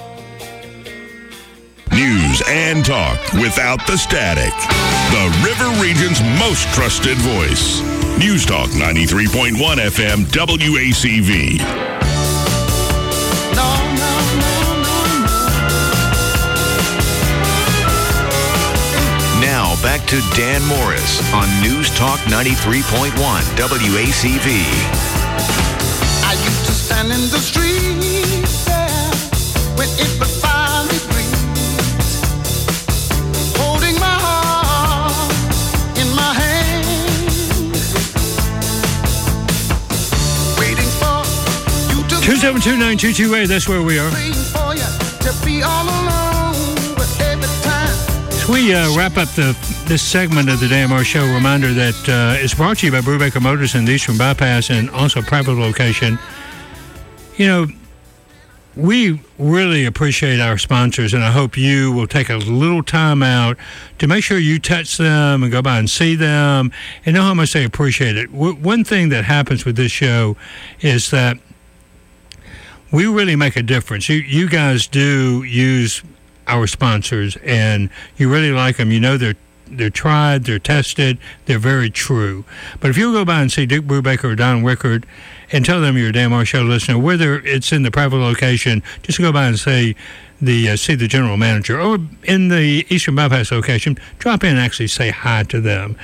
News and talk without the static. The River Region's most trusted voice. News Talk ninety-three point one F M, W A C V. Now back to Dan Morris on News Talk ninety-three point one W A C V. I used to stand in the street there when it was five degrees, holding my heart in my hand. two seven two, nine two two eight, that's where we are. For you to be all alone, but every time. As we uh, wrap up the this segment of the Dan Moore Show, reminder that uh, it's brought to you by Brubaker Motors and the Eastern Bypass, and also private location. You know, we really appreciate our sponsors, and I hope you will take a little time out to make sure you touch them and go by and see them and know how much they appreciate it. W- one thing that happens with this show is that we really make a difference. You, you guys do use our sponsors, and you really like them. You know they're they're tried, they're tested, they're very true. But if you'll go by and see Dick Brubaker or Don Rickard and tell them you're a Dan Moore Show listener, whether it's in the private location, just go by and say the uh, see the general manager, or in the Eastern Bypass location, drop in and actually say hi to them.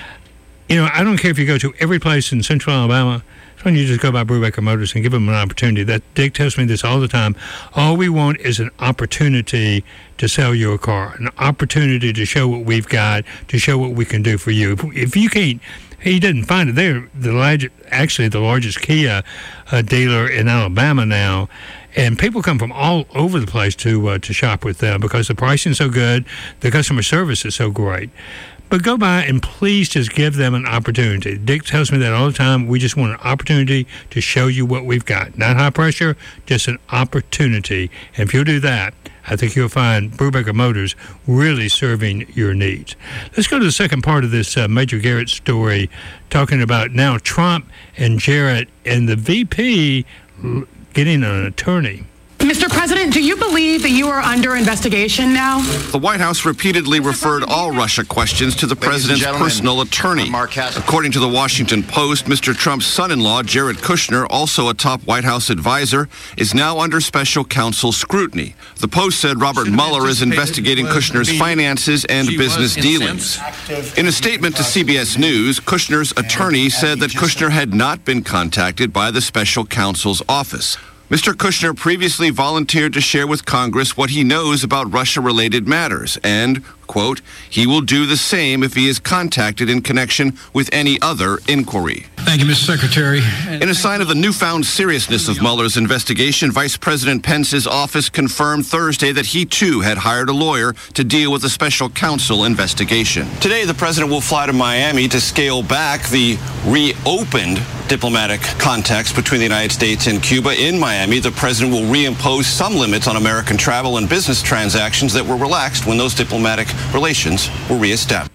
You know, I don't care if you go to every place in Central Alabama. Why don't you just go by Brubaker Motors and give them an opportunity? That Dick tells me this all the time. All we want is an opportunity to sell you a car, an opportunity to show what we've got, to show what we can do for you. If, if you can't, he didn't find it. They're the large, actually the largest Kia uh, dealer in Alabama now. And people come from all over the place to uh, to shop with them because the pricing's so good, the customer service is so great. But go by and please just give them an opportunity. Dick tells me that all the time. We just want an opportunity to show you what we've got. Not high pressure, just an opportunity. And if you'll do that, I think you'll find Brubaker Motors really serving your needs. Let's go to the second part of this uh, Major Garrett story, talking about now Trump and Jarrett and the V P getting an attorney. Mister President, do you believe that you are under investigation now? The White House repeatedly referred all Russia questions to the president's personal attorney. According to the Washington Post, Mister Trump's son-in-law, Jared Kushner, also a top White House advisor, is now under special counsel scrutiny. The Post said Robert Mueller is investigating Kushner's finances and business dealings. In a statement to C B S News, Kushner's attorney said that Kushner had not been contacted by the special counsel's office. Mister Kushner previously volunteered to share with Congress what he knows about Russia-related matters and, quote, he will do the same if he is contacted in connection with any other inquiry. Thank you, Mister Secretary. In a sign of the newfound seriousness of Mueller's investigation, Vice President Pence's office confirmed Thursday that he, too, had hired a lawyer to deal with the special counsel investigation. Today, the president will fly to Miami to scale back the reopened diplomatic contacts between the United States and Cuba. In Miami, the president will reimpose some limits on American travel and business transactions that were relaxed when those diplomatic relations were reestablished.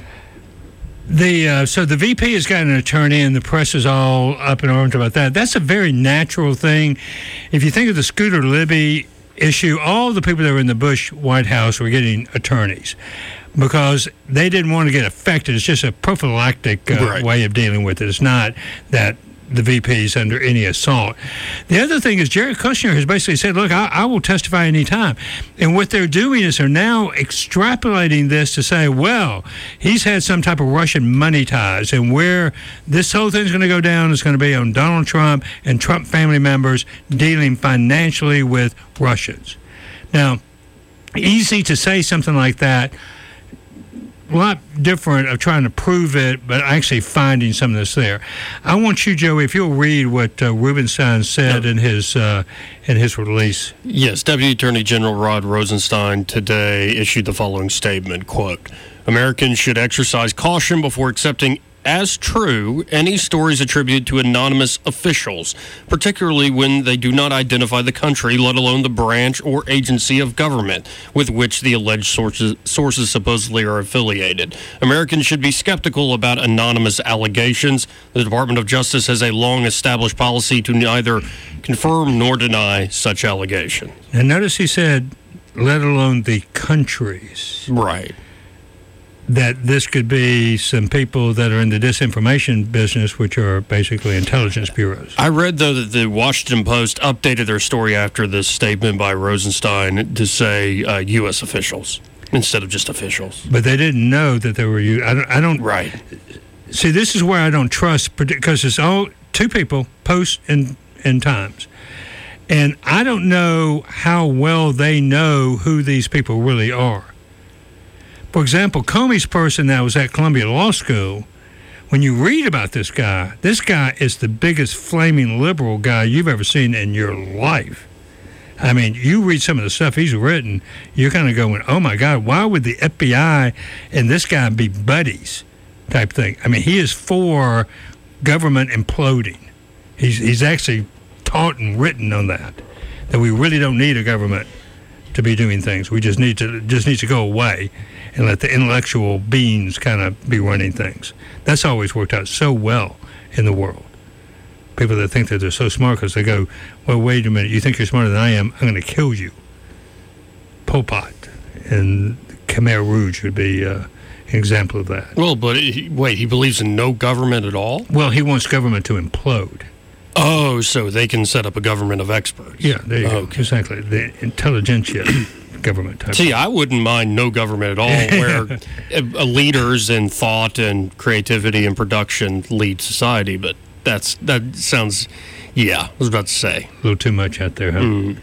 The uh, so the V P has got an attorney, and the press is all up in arms about that. That's a very natural thing. If you think of the Scooter Libby issue, all the people that were in the Bush White House were getting attorneys because they didn't want to get affected. It's just a prophylactic uh, right. way of dealing with it. It's not that the V P is under any assault. The other thing is Jared Kushner has basically said, look, I, I will testify anytime. And what they're doing is they're now extrapolating this to say, well, he's had some type of Russian money ties, and where this whole thing's going to go down is going to be on Donald Trump and Trump family members dealing financially with Russians. Now, easy to say something like that. A lot different of trying to prove it, but actually finding something that's there. I want you, Joey, if you'll read what uh, Rubenstein said in his uh, in his release. Yes, Deputy Attorney General Rod Rosenstein today issued the following statement, quote, Americans should exercise caution before accepting as true any stories attributed to anonymous officials, particularly when they do not identify the country, let alone the branch or agency of government with which the alleged sources, sources supposedly are affiliated. Americans should be skeptical about anonymous allegations. The Department of Justice has a long-established policy to neither confirm nor deny such allegations. And notice he said, let alone the countries. Right. That this could be some people that are in the disinformation business, which are basically intelligence bureaus. I read, though, that the Washington Post updated their story after this statement by Rosenstein to say uh, U S officials instead of just officials. But they didn't know that they were U S. I don't, I don't right. See, this is where I don't trust, because it's all two people, Post and, and Times. And I don't know how well they know who these people really are. For example, Comey's person that was at Columbia Law School when you read about this guy, this guy is the biggest flaming liberal guy you've ever seen in your life. I mean, you read some of the stuff he's written, you're kind of going, oh, my God, why would the F B I and this guy be buddies type thing? I mean, he is for government imploding. He's, he's actually taught and written on that, that we really don't need a government to be doing things. We just need to just need to go away and let the intellectual beings kind of be running things. That's always worked out so well in the world. People that think that they're so smart because they go, well, wait a minute, you think you're smarter than I am? I'm going to kill you. Pol Pot and Khmer Rouge would be uh, an example of that. Well, but he, wait, he believes in no government at all? Well, he wants government to implode. Oh, so they can set up a government of experts. Yeah, there you okay. go. Exactly. The intelligentsia government type. See, I wouldn't mind no government at all, where uh, leaders in thought and creativity and production lead society, but that's that sounds, yeah, I was about to say. A little too much out there, huh? Mm.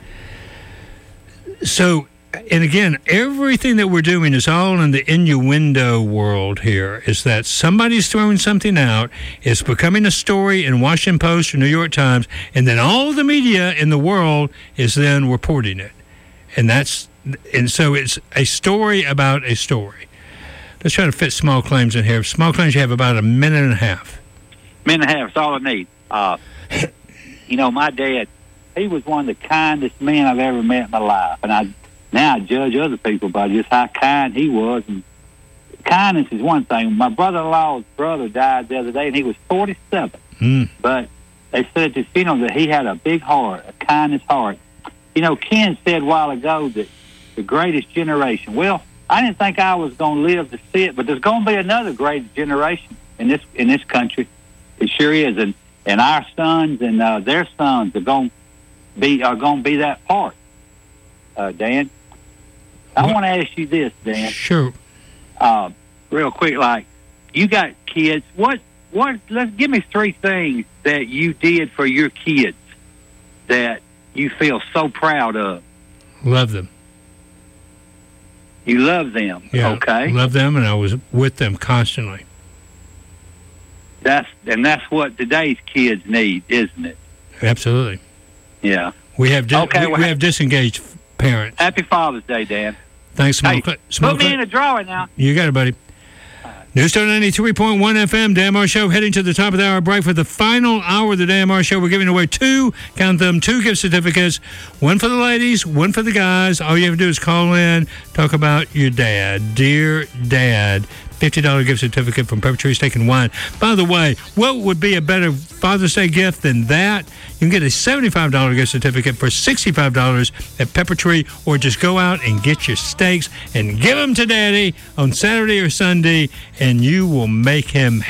So, and again, everything that we're doing is all in the innuendo world here, is that somebody's throwing something out, it's becoming a story in Washington Post or New York Times, and then all the media in the world is then reporting it. And that's, and so it's a story about a story. Let's try to fit small claims in here. Small claims, you have about a minute and a half. Minute and a half is all I need. Uh, you know, my dad, he was one of the kindest men I've ever met in my life. And I now I judge other people by just how kind he was. And kindness is one thing. My brother-in-law's brother died the other day, and he was forty-seven. Mm. But they said at his funeral that he had a big heart, a kindness heart. You know, Ken said a while ago that the greatest generation. Well, I didn't think I was going to live to see it, but there's going to be another great generation in this in this country. It sure is, and and our sons and uh, their sons are going to be are going to be that part. Uh, Dan, I want to ask you this, Dan. Sure. Uh, real quick, like you got kids. What what? Let's give me three things that you did for your kids that you feel so proud of. Love them. You love them. Yeah, okay. Love them, and I was with them constantly. That's and that's what today's kids need, isn't it? Absolutely. Yeah. We have di- Okay, we, well, we have disengaged parents. Happy Father's Day, Dan. Thanks, small Hey, cl- small put me cl- in a drawing now. You got it, buddy. News Star ninety-three point one F M, Dan Marr Show, heading to the top of the hour break for the final hour of the Dan Marr Show. We're giving away two, count them, two gift certificates, one for the ladies, one for the guys. All you have to do is call in, talk about your dad. Dear Dad, fifty dollars gift certificate from Pepper Tree Steak and Wine. By the way, what would be a better Father's Day gift than that? You can get a seventy-five dollars gift certificate for sixty-five dollars at Pepper Tree, or just go out and get your steaks and give them to Daddy on Saturday or Sunday, and you will make him